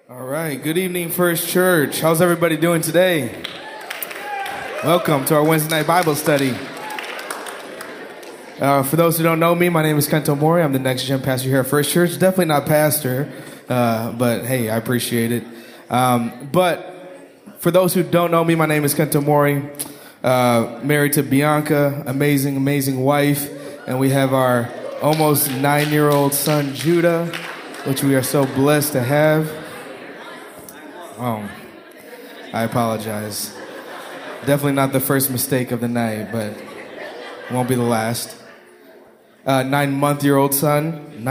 All right, good evening, First Church. How's everybody doing today? Welcome to our Wednesday night Bible study. For those who don't know me, my name is Kento Mori. I'm the next gen pastor here at First Church. Definitely not pastor, but hey, I appreciate it. But for those who don't know me, my name is Kento Mori. Married to Bianca, amazing wife, and we have our almost 9-year-old son, Judah, which we are so blessed to have. Oh, I apologize. Definitely not the first mistake of the night, but it won't be the last. 9-month-old son,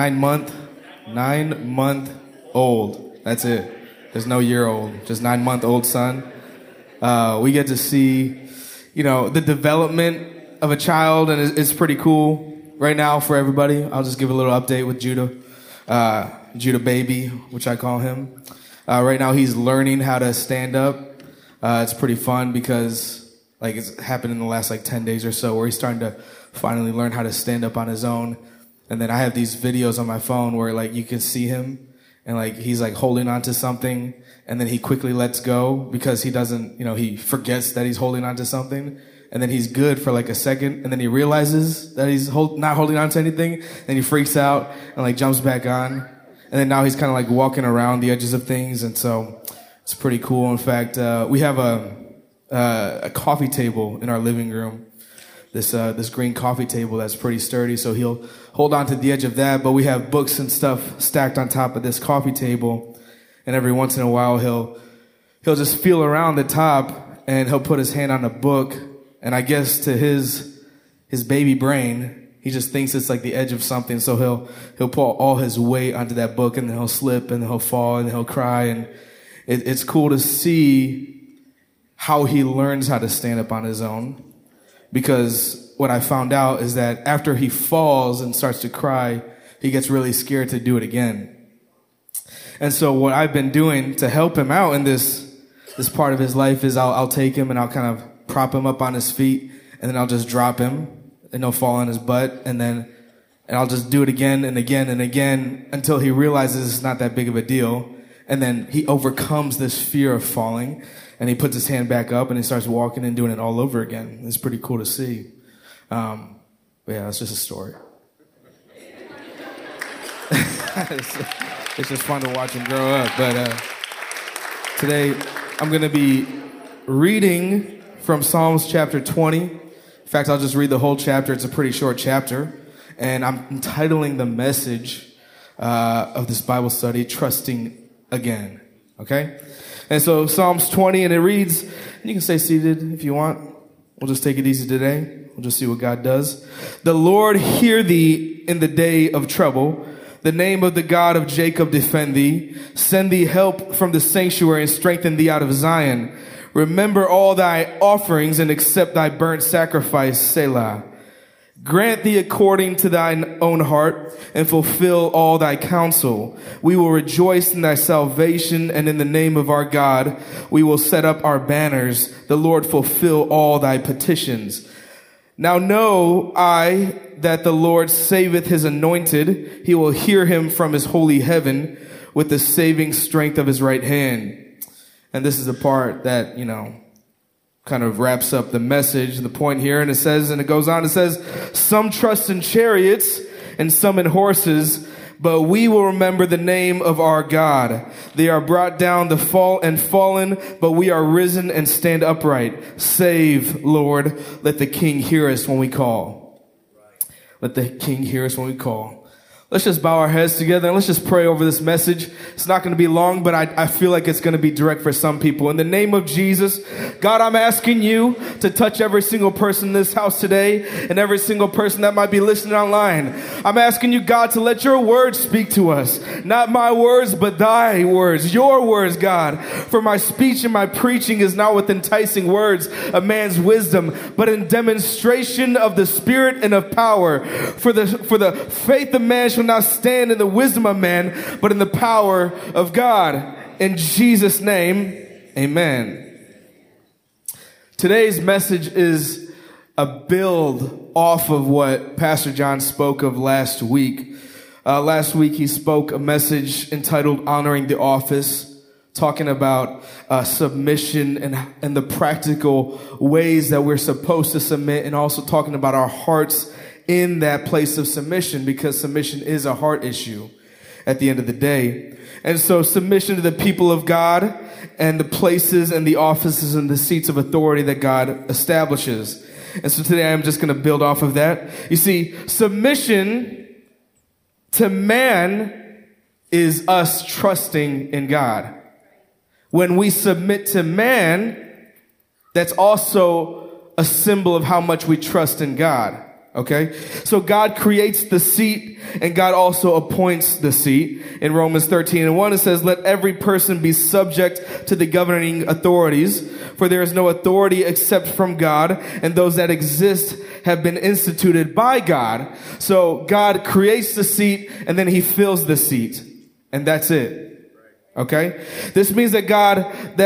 9-month-old. That's it. There's no year old, just 9-month-old son. We get to see, the development of a child, and it's pretty cool right now for everybody. I'll just give a little update with Judah, Judah baby, which I call him. Right now, he's learning how to stand up. It's pretty fun because, it's happened in the last, 10 days or so where he's starting to finally learn how to stand up on his own. And then I have these videos on my phone where, you can see him and, he's, holding on to something and then he quickly lets go because he doesn't, he forgets that he's holding on to something. And then he's good for, a second and then he realizes that he's not holding on to anything. And he freaks out and, jumps back on. And then now he's kind of walking around the edges of things, and so it's pretty cool. In fact, we have a coffee table in our living room. This green coffee table that's pretty sturdy, so he'll hold on to the edge of that. But we have books and stuff stacked on top of this coffee table, and every once in a while he'll just feel around the top and he'll put his hand on a book. And I guess to his baby brain, he just thinks it's the edge of something, so he'll put all his weight onto that book, and then he'll slip, and then he'll fall, and then he'll cry, and it's cool to see how he learns how to stand up on his own, because what I found out is that after he falls and starts to cry, he gets really scared to do it again. And so what I've been doing to help him out in this part of his life is I'll take him and I'll kind of prop him up on his feet, and then I'll just drop him. And he'll fall on his butt, and I'll just do it again and again and again until he realizes it's not that big of a deal. And then he overcomes this fear of falling, and he puts his hand back up, and he starts walking and doing it all over again. It's pretty cool to see. But yeah, it's just a story. It's just fun to watch him grow up. But today, I'm going to be reading from Psalms chapter 20. In fact, I'll just read the whole chapter. It's a pretty short chapter. And I'm entitling the message of this Bible study, Trusting Again. Okay? And so Psalms 20, and it reads, you can stay seated if you want. We'll just take it easy today. We'll just see what God does. The Lord hear thee in the day of trouble. The name of the God of Jacob defend thee. Send thee help from the sanctuary and strengthen thee out of Zion. Remember all thy offerings and accept thy burnt sacrifice, Selah. Grant thee according to thine own heart and fulfill all thy counsel. We will rejoice in thy salvation, and in the name of our God we will set up our banners. The Lord fulfill all thy petitions. Now know I that the Lord saveth his anointed. He will hear him from his holy heaven with the saving strength of his right hand. And this is the part that, kind of wraps up the message, the point here. And it says, and it goes on, it says, some trust in chariots and some in horses, but we will remember the name of our God. They are brought down to fall and fallen, but we are risen and stand upright. Save, Lord. Let the King hear us when we call. Let the King hear us when we call. Let's just bow our heads together and let's just pray over this message. It's not going to be long, but I feel like it's going to be direct for some people. In the name of Jesus, God, I'm asking you to touch every single person in this house today and every single person that might be listening online. I'm asking you, God, to let your words speak to us. Not my words, but thy words, your words, God. For my speech and my preaching is not with enticing words of man's wisdom, but in demonstration of the Spirit and of power. For the faith of man shall not stand in the wisdom of man, but in the power of God. In Jesus' name, amen. Today's message is a build off of what Pastor John spoke of last week. Last week he spoke a message entitled Honoring the Office. talking about submission and the practical ways that we're supposed to submit, and also talking about our hearts in that place of submission, because submission is a heart issue at the end of the day. And so submission to the people of God and the places and the offices and the seats of authority that God establishes. And so today I'm just going to build off of that. You see, submission to man is us trusting in God. When we submit to man, that's also a symbol of how much we trust in God. Okay? So God creates the seat, and God also appoints the seat. In Romans 13:1, it says, "Let every person be subject to the governing authorities, for there is no authority except from God, and those that exist have been instituted by God." So God creates the seat, and then he fills the seat. And that's it. Okay? This means that God,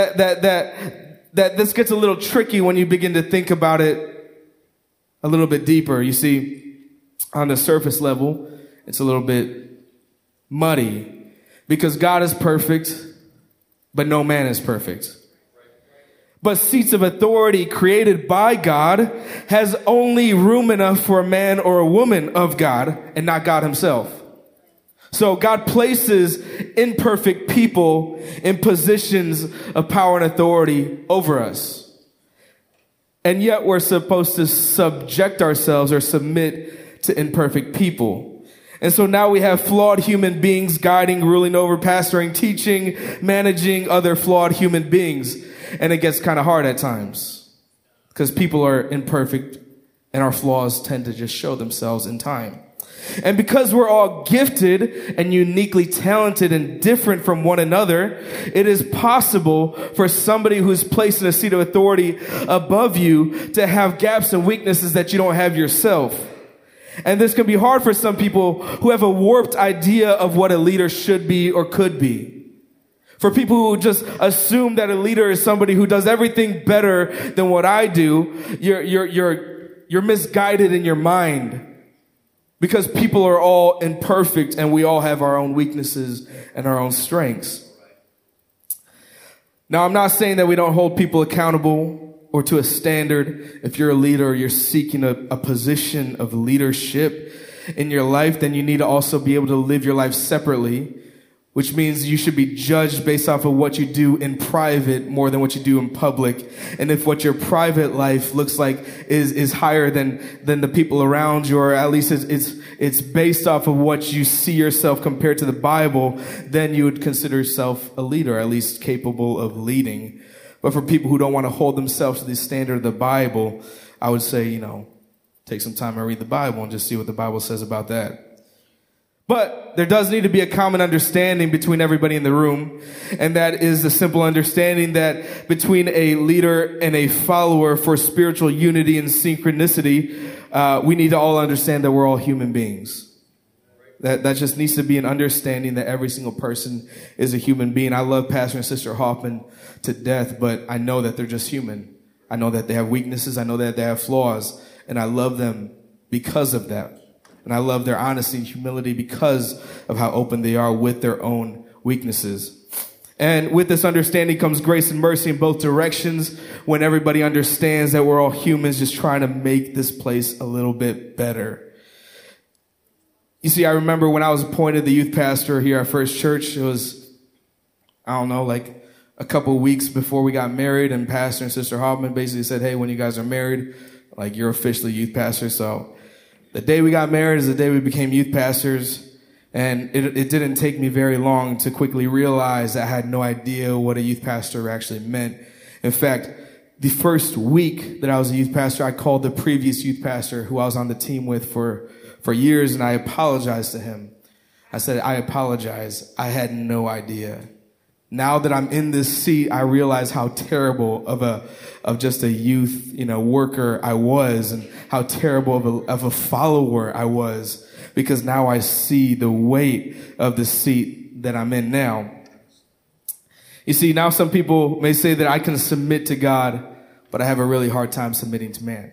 that this gets a little tricky when you begin to think about it a little bit deeper. You see, on the surface level, it's a little bit muddy because God is perfect, but no man is perfect. But seats of authority created by God has only room enough for a man or a woman of God and not God himself. So God places imperfect people in positions of power and authority over us. And yet we're supposed to subject ourselves or submit to imperfect people. And so now we have flawed human beings guiding, ruling over, pastoring, teaching, managing other flawed human beings. And it gets kind of hard at times because people are imperfect and our flaws tend to just show themselves in time. And because we're all gifted and uniquely talented and different from one another, it is possible for somebody who's placed in a seat of authority above you to have gaps and weaknesses that you don't have yourself. And this can be hard for some people who have a warped idea of what a leader should be or could be. For people who just assume that a leader is somebody who does everything better than what I do, you're misguided in your mind. Because people are all imperfect and we all have our own weaknesses and our own strengths. Now, I'm not saying that we don't hold people accountable or to a standard. If you're a leader or you're seeking a position of leadership in your life, then you need to also be able to live your life separately, which means you should be judged based off of what you do in private more than what you do in public. And if what your private life looks like is higher than the people around you, or at least it's based off of what you see yourself compared to the Bible, then you would consider yourself a leader, at least capable of leading. But for people who don't want to hold themselves to the standard of the Bible, I would say, take some time and read the Bible and just see what the Bible says about that. But there does need to be a common understanding between everybody in the room, and that is the simple understanding that between a leader and a follower for spiritual unity and synchronicity, we need to all understand that we're all human beings. That just needs to be an understanding that every single person is a human being. I love Pastor and Sister Hoffman to death, but I know that they're just human. I know that they have weaknesses. I know that they have flaws, and I love them because of that. And I love their honesty and humility because of how open they are with their own weaknesses. And with this understanding comes grace and mercy in both directions, when everybody understands that we're all humans just trying to make this place a little bit better. You see, I remember when I was appointed the youth pastor here at First Church, it was, like a couple of weeks before we got married, and Pastor and Sister Hoffman basically said, "Hey, when you guys are married, you're officially youth pastor." So the day we got married is the day we became youth pastors, and it didn't take me very long to quickly realize that I had no idea what a youth pastor actually meant. In fact, the first week that I was a youth pastor, I called the previous youth pastor who I was on the team with for years, and I apologized to him. I said, "I apologize. I had no idea." Now that I'm in this seat, I realize how terrible of just a youth, worker I was, and how terrible of a follower I was, because now I see the weight of the seat that I'm in now. You see, now some people may say that I can submit to God, but I have a really hard time submitting to man.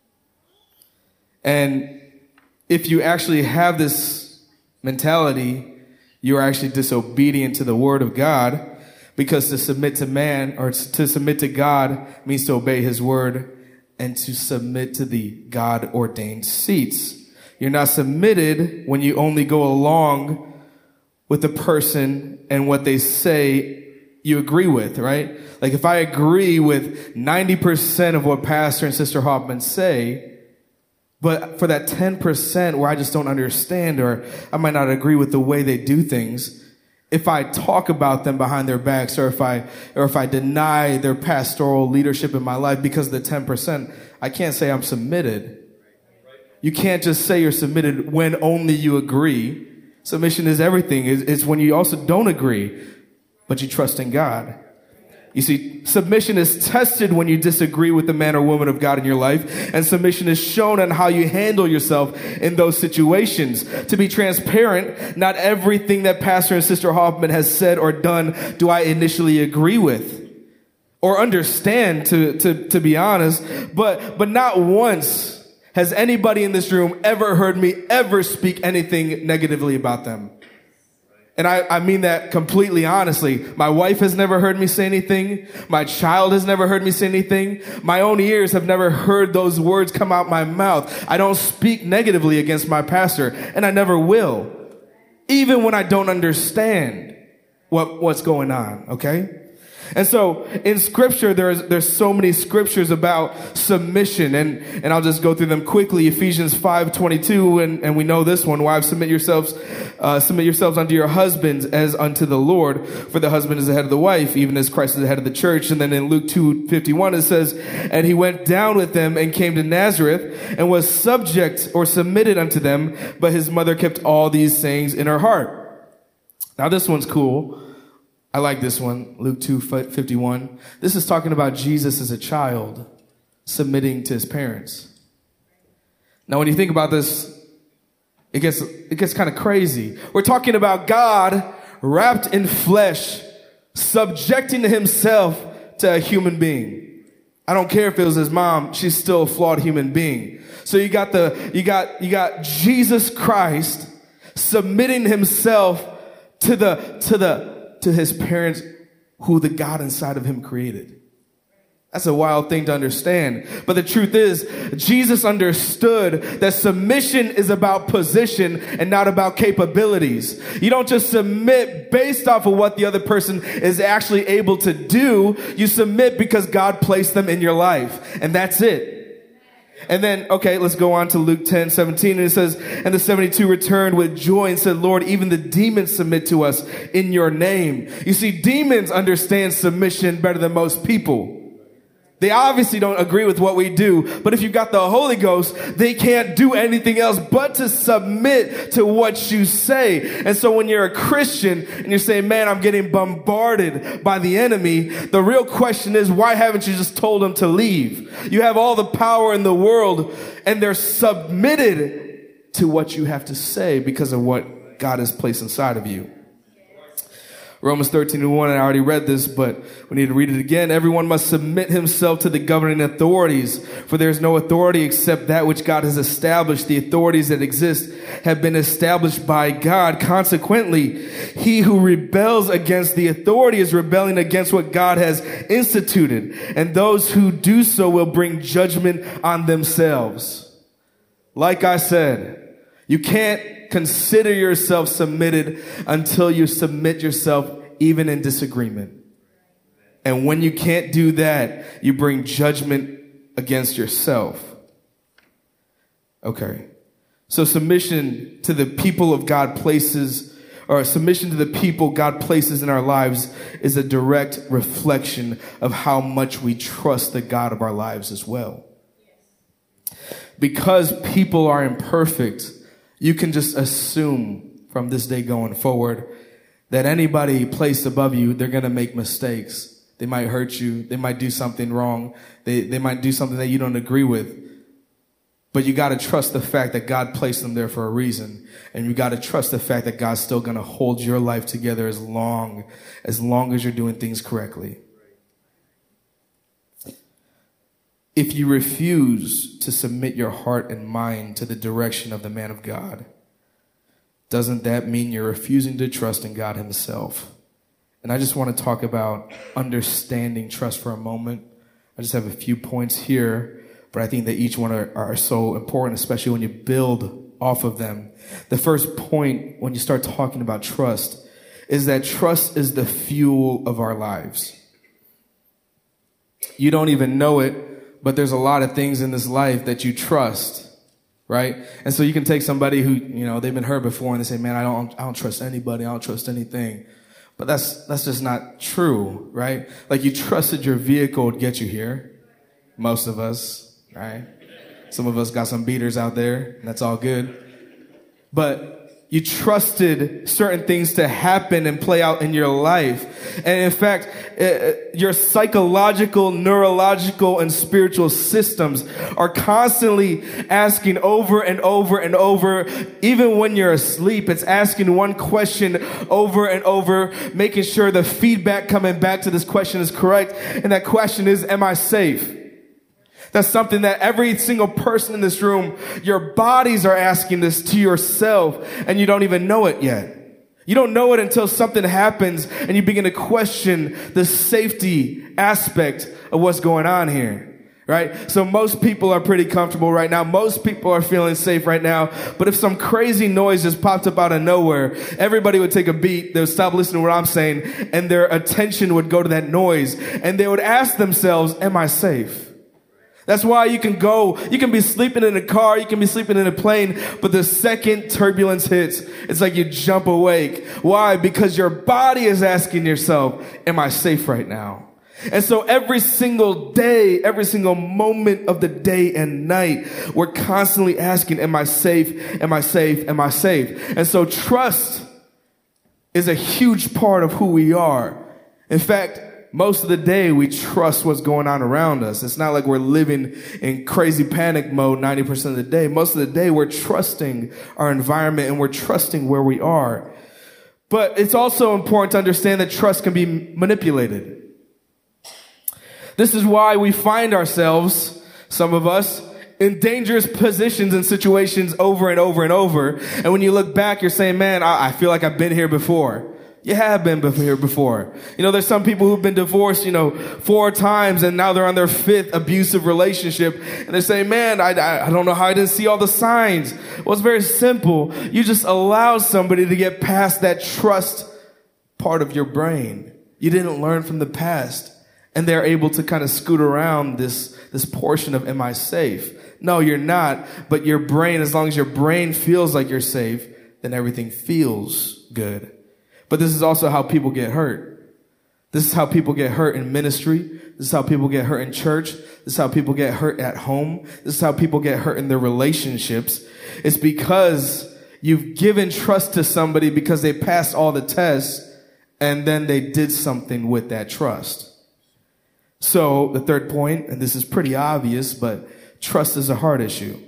And if you actually have this mentality, you are actually disobedient to the word of God, Because to submit to man or to submit to God means to obey his word and to submit to the God-ordained seats. You're not submitted when you only go along with the person and what they say you agree with, right? Like if I agree with 90% of what Pastor and Sister Hoffman say, but for that 10% where I just don't understand or I might not agree with the way they do things, if I talk about them behind their backs or if I deny their pastoral leadership in my life because of the 10%, I can't say I'm submitted. You can't just say you're submitted when only you agree. Submission is everything. It's when you also don't agree, but you trust in God. You see, submission is tested when you disagree with the man or woman of God in your life, and submission is shown on how you handle yourself in those situations. To be transparent, not everything that Pastor and Sister Hoffman has said or done do I initially agree with or understand, to be honest, but not once has anybody in this room ever heard me ever speak anything negatively about them. And I mean that completely honestly. My wife has never heard me say anything. My child has never heard me say anything. My own ears have never heard those words come out my mouth. I don't speak negatively against my pastor, and I never will. Even when I don't understand what's going on, okay? And so in scripture, there's so many scriptures about submission, and I'll just go through them quickly. Ephesians 5:22, and we know this one. Wives, submit yourselves unto your husbands as unto the Lord, for the husband is the head of the wife, even as Christ is the head of the church. And then in Luke 2:51, it says, and he went down with them and came to Nazareth and was subject or submitted unto them, but his mother kept all these sayings in her heart. Now this one's cool. I like this one, Luke 2:51. This is talking about Jesus as a child submitting to his parents. Now, when you think about this, it gets kind of crazy. We're talking about God wrapped in flesh, subjecting himself to a human being. I don't care if it was his mom; she's still a flawed human being. So you got Jesus Christ submitting himself to his parents, who the God inside of him created. That's a wild thing to understand. But the truth is, Jesus understood that submission is about position and not about capabilities. You don't just submit based off of what the other person is actually able to do. You submit because God placed them in your life. And that's it. And then, okay, let's go on to Luke 10:17. And it says, and the 72 returned with joy and said, Lord, even the demons submit to us in your name. You see, demons understand submission better than most people. They obviously don't agree with what we do, but if you got the Holy Ghost, they can't do anything else but to submit to what you say. And so when you're a Christian and you're saying, man, I'm getting bombarded by the enemy, the real question is, why haven't you just told them to leave? You have all the power in the world, and they're submitted to what you have to say because of what God has placed inside of you. Romans 13:1, I already read this, but we need to read it again. Everyone must submit himself to the governing authorities, for there is no authority except that which God has established. The authorities that exist have been established by God. Consequently, he who rebels against the authority is rebelling against what God has instituted, and those who do so will bring judgment on themselves. Like I said, you can't consider yourself submitted until you submit yourself even in disagreement. And when you can't do that, you bring judgment against yourself. Okay. So submission to the people of God places, or submission to the people God places in our lives, is a direct reflection of how much we trust the God of our lives as well. Because people are imperfect, you can just assume from this day going forward that anybody placed above you, they're going to make mistakes. They might hurt you. They might do something wrong. They might do something that you don't agree with. But you got to trust the fact that God placed them there for a reason. And you got to trust the fact that God's still going to hold your life together as long as you're doing things correctly. If you refuse to submit your heart and mind to the direction of the man of God, doesn't that mean you're refusing to trust in God himself? And I just want to talk about understanding trust for a moment. I just have a few points here, but I think that each one are so important, especially when you build off of them. The first point when you start talking about trust is that trust is the fuel of our lives. You don't even know it, but there's a lot of things in this life that you trust, right? And so you can take somebody who, they've been hurt before and they say, man, I don't trust anybody. I don't trust anything. But that's just not true, right? Like you trusted your vehicle to get you here. Most of us, right? Some of us got some beaters out there, and that's all good. But you trusted certain things to happen and play out in your life. And in fact, your psychological, neurological, and spiritual systems are constantly asking over and over and over. Even when you're asleep, it's asking one question over and over, making sure the feedback coming back to this question is correct. And that question is, am I safe? That's something that every single person in this room, your bodies are asking this to yourself, and you don't even know it yet. You don't know it until something happens and you begin to question the safety aspect of what's going on here, right? So most people are pretty comfortable right now. Most people are feeling safe right now. But if some crazy noise just popped up out of nowhere, everybody would take a beat. They would stop listening to what I'm saying, and their attention would go to that noise, and they would ask themselves, am I safe? That's why you can be sleeping in a car, you can be sleeping in a plane, but the second turbulence hits, it's like you jump awake. Why? Because your body is asking yourself, am I safe right now? And so every single day, every single moment of the day and night, we're constantly asking, am I safe? Am I safe? Am I safe? And so trust is a huge part of who we are. In fact, most of the day, we trust what's going on around us. It's not like we're living in crazy panic mode 90% of the day. Most of the day, we're trusting our environment and we're trusting where we are. But it's also important to understand that trust can be manipulated. This is why we find ourselves, some of us, in dangerous positions and situations over and over and over. And when you look back, you're saying, man, I feel like I've been here before. You have been here before. There's some people who've been divorced, 4 times, and now they're on their 5th abusive relationship. And they say, man, I don't know how I didn't see all the signs. Well, it's very simple. You just allow somebody to get past that trust part of your brain. You didn't learn from the past. And they're able to kind of scoot around this portion of, am I safe? No, you're not. But your brain, as long as your brain feels like you're safe, then everything feels good. But this is also how people get hurt. This is how people get hurt in ministry. This is how people get hurt in church. This is how people get hurt at home. This is how people get hurt in their relationships. It's because you've given trust to somebody because they passed all the tests and then they did something with that trust. So the third point, and this is pretty obvious, but trust is a heart issue.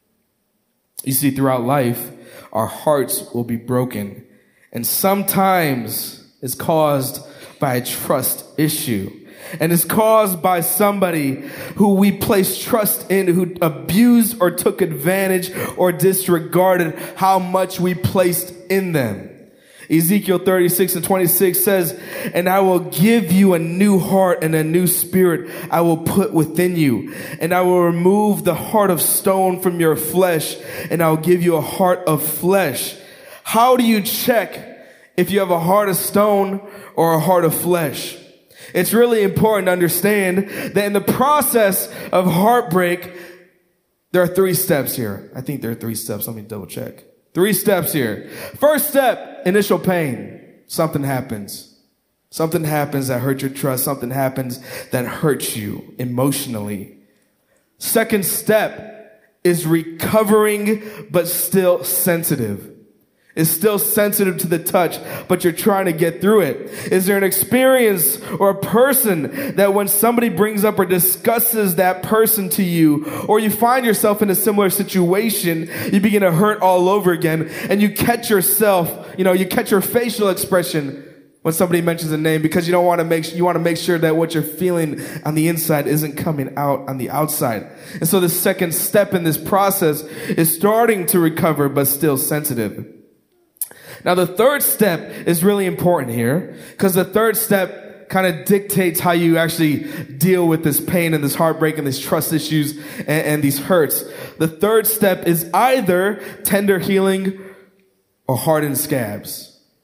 You see, throughout life, our hearts will be broken. And sometimes it's caused by a trust issue. And it's caused by somebody who we placed trust in, who abused or took advantage or disregarded how much we placed in them. Ezekiel 36:26 says, and I will give you a new heart and a new spirit I will put within you. And I will remove the heart of stone from your flesh, and I will give you a heart of flesh. How do you check if you have a heart of stone or a heart of flesh? It's really important to understand that in the process of heartbreak, there are 3 steps here. I think there are 3 steps. Let me double check. 3 steps here. First step, initial pain. Something happens. Something happens that hurts your trust. Something happens that hurts you emotionally. Second step is recovering, but still sensitive. It's still sensitive to the touch, but you're trying to get through it. Is there an experience or a person that when somebody brings up or discusses that person to you, or you find yourself in a similar situation, you begin to hurt all over again, and you catch yourself, you catch your facial expression when somebody mentions a name, because you want to make sure that what you're feeling on the inside isn't coming out on the outside. And so the second step in this process is starting to recover, but still sensitive. Now, the third step is really important here because the third step kind of dictates how you actually deal with this pain and this heartbreak and these trust issues and these hurts. The third step is either tender healing or hardened scabs.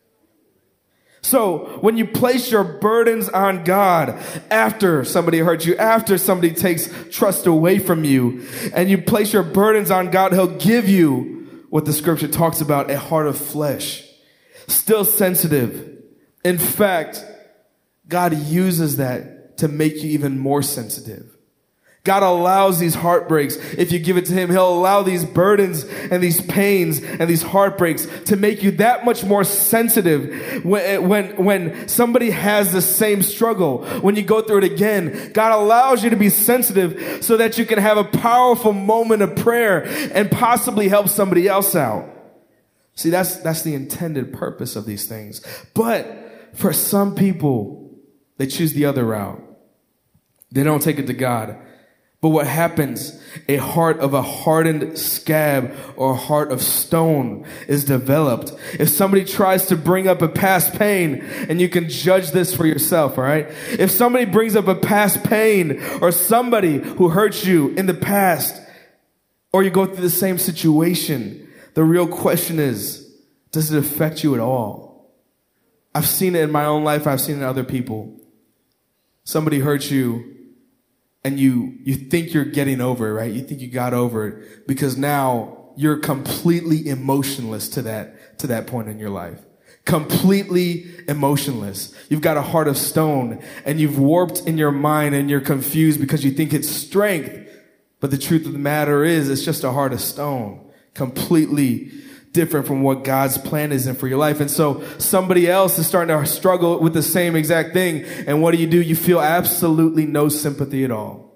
So when you place your burdens on God after somebody hurts you, after somebody takes trust away from you, and you place your burdens on God, he'll give you what the scripture talks about, a heart of flesh, still sensitive. In fact, God uses that to make you even more sensitive. God allows these heartbreaks. If you give it to him, he'll allow these burdens and these pains and these heartbreaks to make you that much more sensitive when somebody has the same struggle. When you go through it again, God allows you to be sensitive so that you can have a powerful moment of prayer and possibly help somebody else out. See, that's the intended purpose of these things. But for some people, they choose the other route. They don't take it to God. But what happens? A heart of a hardened scab or a heart of stone is developed. If somebody tries to bring up a past pain, and you can judge this for yourself, all right? If somebody brings up a past pain or somebody who hurt you in the past, or you go through the same situation, the real question is, does it affect you at all? I've seen it in my own life. I've seen it in other people. Somebody hurts you, and you think you're getting over it, right? You think you got over it because now you're completely emotionless to that point in your life. Completely emotionless. You've got a heart of stone and you've warped in your mind and you're confused because you think it's strength. But the truth of the matter is it's just a heart of stone. Completely different from what God's plan is in for your life. And so somebody else is starting to struggle with the same exact thing. And what do? You feel absolutely no sympathy at all.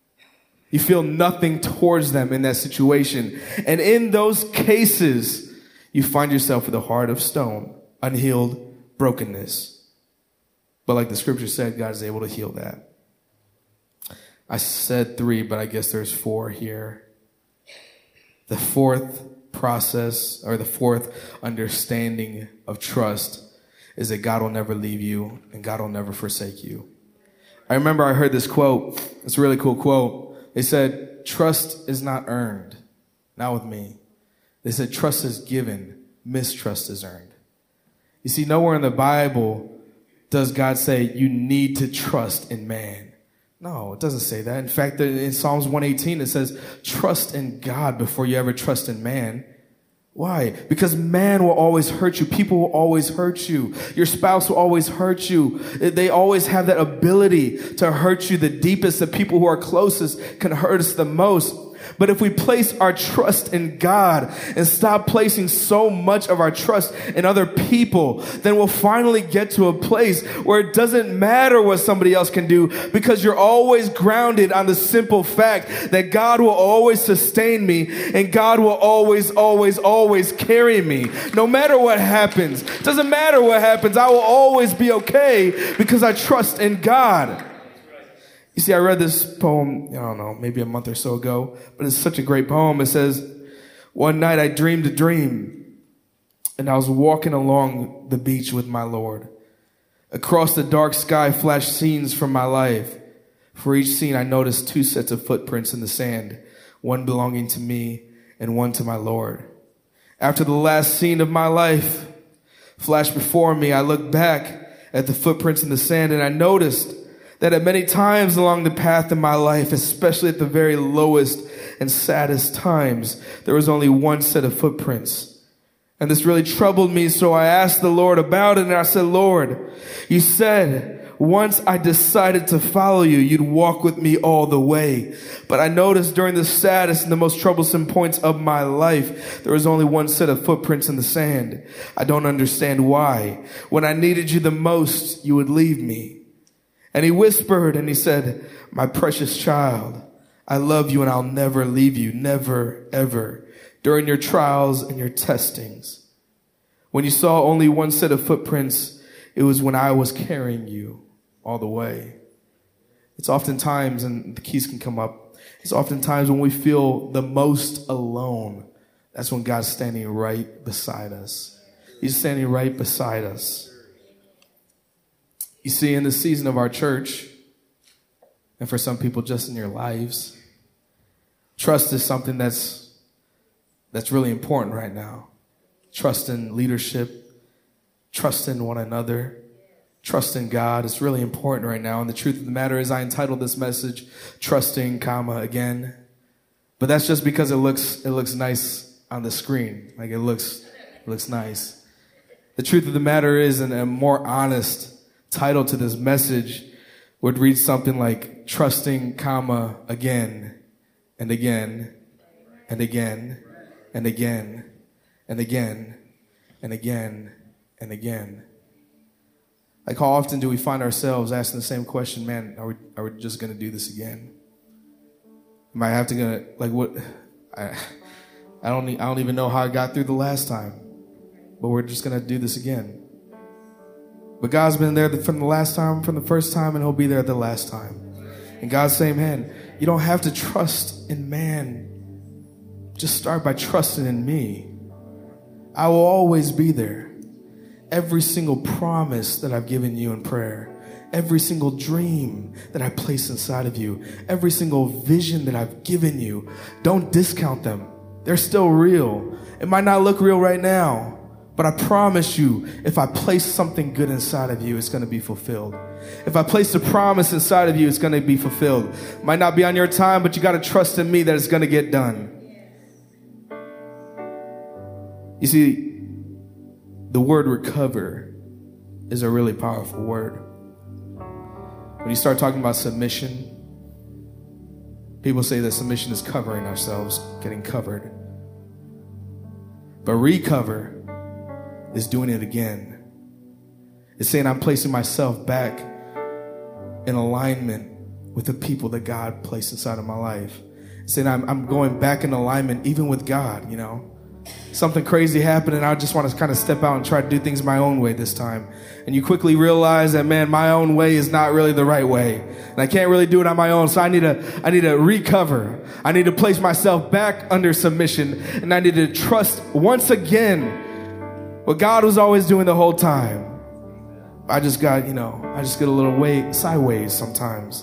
You feel nothing towards them in that situation. And in those cases, you find yourself with a heart of stone, unhealed brokenness. But like the scripture said, God is able to heal that. I said 3, but I guess there's 4 here. The fourth process, or the fourth understanding of trust, is that God will never leave you and God will never forsake you. I remember I heard this quote. It's a really cool quote. They said, trust is not earned. Not with me. They said, trust is given. Mistrust is earned. You see, nowhere in the Bible does God say you need to trust in man. No, it doesn't say that. In fact, in Psalms 118, it says, trust in God before you ever trust in man. Why? Because man will always hurt you. People will always hurt you. Your spouse will always hurt you. They always have that ability to hurt you the deepest. The people who are closest can hurt us the most. But if we place our trust in God and stop placing so much of our trust in other people, then we'll finally get to a place where it doesn't matter what somebody else can do, because you're always grounded on the simple fact that God will always sustain me and God will always, always, always carry me. No matter what happens, doesn't matter what happens, I will always be okay because I trust in God. You see, I read this poem, I don't know, maybe a month or so ago, but it's such a great poem. It says, one night I dreamed a dream, and I was walking along the beach with my Lord. Across the dark sky flashed scenes from my life. For each scene, I noticed 2 sets of footprints in the sand, one belonging to me and one to my Lord. After the last scene of my life flashed before me, I looked back at the footprints in the sand, and I noticed that at many times along the path in my life, especially at the very lowest and saddest times, there was only one set of footprints. And this really troubled me, so I asked the Lord about it, and I said, Lord, you said once I decided to follow you, you'd walk with me all the way. But I noticed during the saddest and the most troublesome points of my life, there was only one set of footprints in the sand. I don't understand why. When I needed you the most, you would leave me. And he whispered and he said, my precious child, I love you and I'll never leave you, never, ever. During your trials and your testings, when you saw only one set of footprints, it was when I was carrying you all the way. It's oftentimes, and the keys can come up, it's oftentimes when we feel the most alone, that's when God's standing right beside us. He's standing right beside us. You see, in the season of our church, and for some people just in your lives, trust is something that's really important right now. Trust in leadership, trust in one another, trust in God is really important right now. And the truth of the matter is, I entitled this message, Trusting, Again. But that's just because it looks nice on the screen. Like it looks nice. The truth of the matter is, and a more honest title to this message would read something like Trusting, again and again and again and again and again and again and again. Like, how often do we find ourselves asking the same question, man, are we just going to do this again? Am I have to gonna, like, what? I don't even know how I got through the last time, but we're just going to do this again. But God's been there from the last time, from the first time, and he'll be there at the last time. And God's saying, man, you don't have to trust in man. Just start by trusting in me. I will always be there. Every single promise that I've given you in prayer, every single dream that I place inside of you, every single vision that I've given you, don't discount them. They're still real. It might not look real right now, but I promise you, if I place something good inside of you, it's going to be fulfilled. If I place a promise inside of you, it's going to be fulfilled. Might not be on your time, but you got to trust in me that it's going to get done. You see, the word recover is a really powerful word. When you start talking about submission, people say that submission is covering ourselves, getting covered. But recover is doing it again. It's saying I'm placing myself back in alignment with the people that God placed inside of my life. It's saying I'm going back in alignment even with God, you know. Something crazy happened and I just want to kind of step out and try to do things my own way this time. And you quickly realize that, man, my own way is not really the right way. And I can't really do it on my own. So I need to recover. I need to place myself back under submission. And I need to trust once again what God was always doing the whole time. I just get a little sideways sometimes.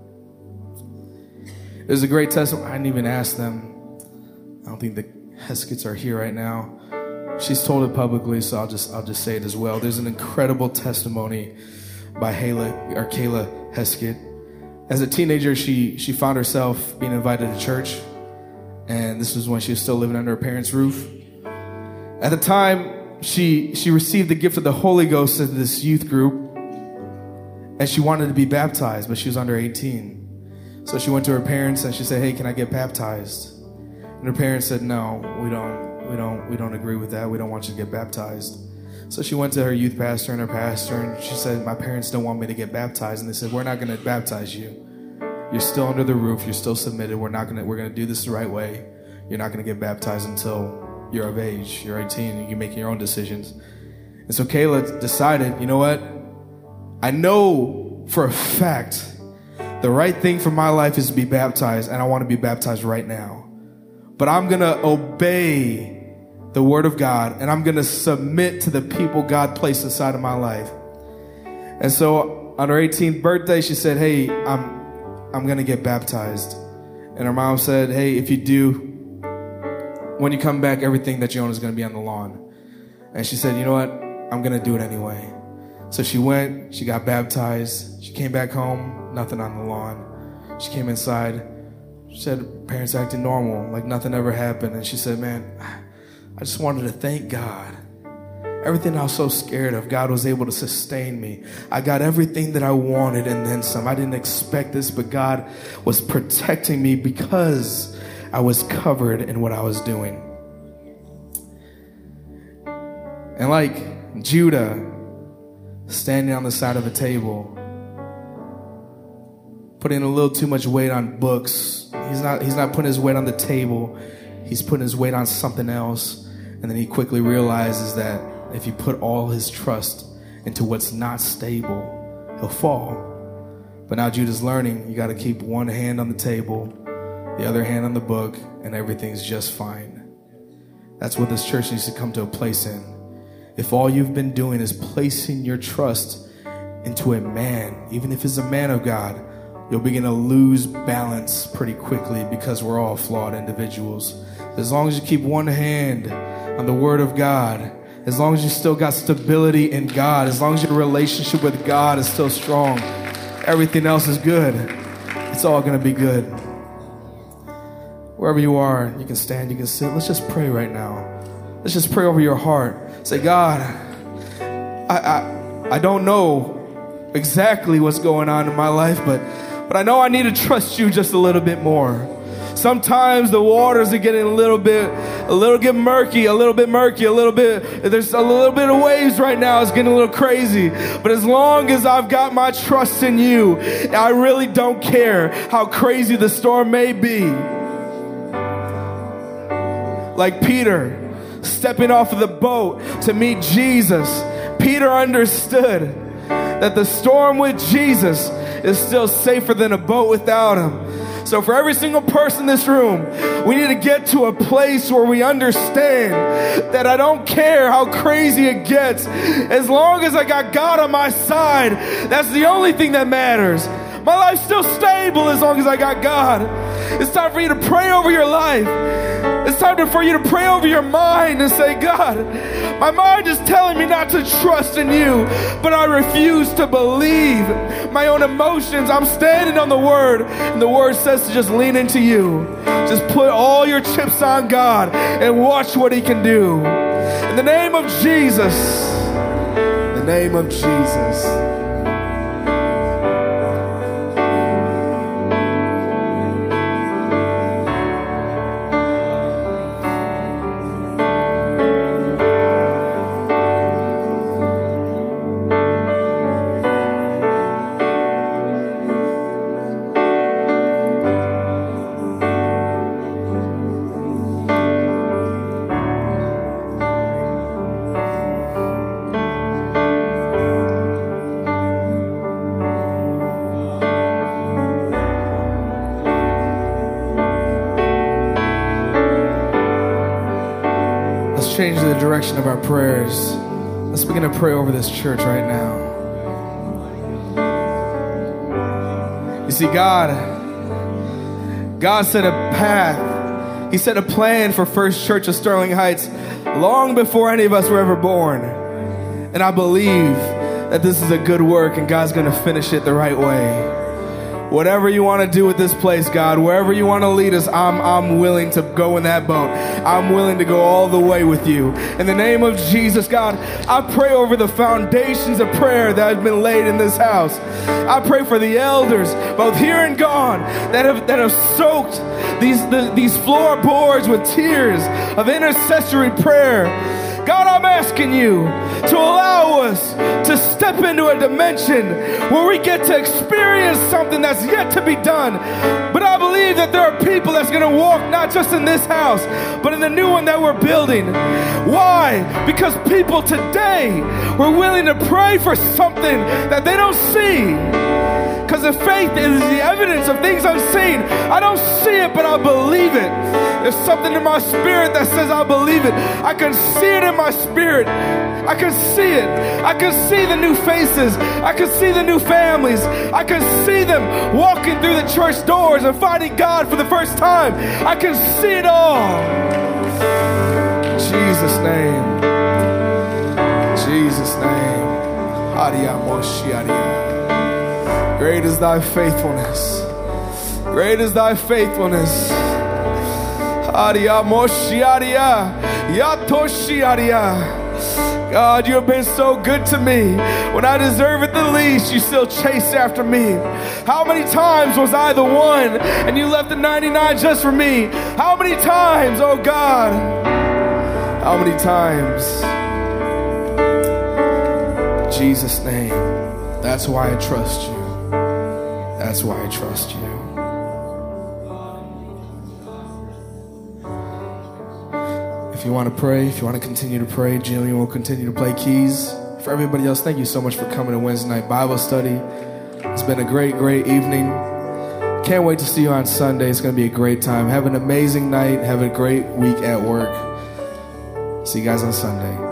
There's a great testimony. I didn't even ask them. I don't think the Heskets are here right now. She's told it publicly, so I'll just say it as well. There's an incredible testimony by Kayla Heskett. As a teenager, she found herself being invited to church, and this was when she was still living under her parents' roof. At the time, she received the gift of the Holy Ghost in this youth group, and she wanted to be baptized, but she was under 18. So she went to her parents and she said, "Hey, can I get baptized?" And her parents said, "No, we don't agree with that. We don't want you to get baptized." So she went to her youth pastor and her pastor, and she said, "My parents don't want me to get baptized." And they said, "We're not going to baptize you. You're still under the roof. You're still submitted. We're going to do this the right way. You're not going to get baptized until you're of age. You're 18 and you're making your own decisions." And so Kayla decided, you know what? I know for a fact the right thing for my life is to be baptized, and I want to be baptized right now. But I'm going to obey the word of God, and I'm going to submit to the people God placed inside of my life. And so on her 18th birthday, she said, "Hey, I'm going to get baptized." And her mom said, "Hey, if you do, when you come back, everything that you own is going to be on the lawn." And she said, "You know what? I'm going to do it anyway." So she went, she got baptized. She came back home, nothing on the lawn. She came inside. She said, parents acting normal, like nothing ever happened. And she said, "Man, I just wanted to thank God. Everything I was so scared of, God was able to sustain me. I got everything that I wanted and then some. I didn't expect this, but God was protecting me because I was covered in what I was doing." And like Judah, standing on the side of a table, putting a little too much weight on books. He's not putting his weight on the table. He's putting his weight on something else. And then he quickly realizes that if you put all his trust into what's not stable, he'll fall. But now Judah's learning, you got to keep one hand on the table, the other hand on the book, and everything's just fine. That's what this church needs to come to a place in. if all you've been doing is placing your trust into a man, even if it's a man of God, you'll begin to lose balance pretty quickly because we're all flawed individuals. As long as you keep one hand on the Word of God, as long as you still got stability in God, as long as your relationship with God is still strong, everything else is good. It's all going to be good. Wherever you are, you can stand, you can sit. Let's just pray right now. Let's just pray over your heart. Say, God, I don't know exactly what's going on in my life, but I know I need to trust you just a little bit more. Sometimes the waters are getting a little bit murky, there's a little bit of waves right now. It's getting a little crazy. But as long as I've got my trust in you, I really don't care how crazy the storm may be. Like Peter stepping off of the boat to meet Jesus, Peter understood that the storm with Jesus is still safer than a boat without him. So for every single person in this room, we need to get to a place where we understand that I don't care how crazy it gets. As long as I got God on my side, that's the only thing that matters. My life's still stable as long as I got God. It's time for you to pray over your life. It's time for you to pray over your mind and say, God, my mind is telling me not to trust in you, but I refuse to believe my own emotions. I'm standing on the Word, and the Word says to just lean into you. Just put all your chips on God and watch what He can do. In the name of Jesus. In the name of Jesus. Change the direction of our prayers. Let's begin to pray over this church right now. You see, God set a path. He set a plan for First Church of Sterling Heights long before any of us were ever born. And I believe that this is a good work and God's going to finish it the right way. Whatever you want to do with this place, God, wherever you want to lead us, I'm willing to go in that boat. I'm willing to go all the way with you. In the name of Jesus, God, I pray over the foundations of prayer that have been laid in this house. I pray for the elders, both here and gone, that have soaked these floorboards with tears of intercessory prayer. God, I'm asking you to allow us to step into a dimension where we get to experience something that's yet to be done. But I believe that there are people that's going to walk not just in this house, but in the new one that we're building. Why? Because people today were willing to pray for something that they don't see. Because the faith is the evidence of things unseen. I don't see it, but I believe it. There's something in my spirit that says I believe it. I can see it in my spirit. I can see it. I can see the new faces. I can see the new families. I can see them walking through the church doors and finding God for the first time. I can see it all. In Jesus' name. In Jesus' name. Great is thy faithfulness. Great is thy faithfulness. God, you have been so good to me. When I deserve it the least, you still chase after me. How many times was I the one and you left the 99 just for me? How many times, oh God? How many times? In Jesus' name. That's why I trust you. That's why I trust you. If you want to pray, if you want to continue to pray, Jillian will continue to play keys. For everybody else, thank you so much for coming to Wednesday night Bible study. It's been a great, great evening. Can't wait to see you on Sunday. It's going to be a great time. Have an amazing night. Have a great week at work. See you guys on Sunday.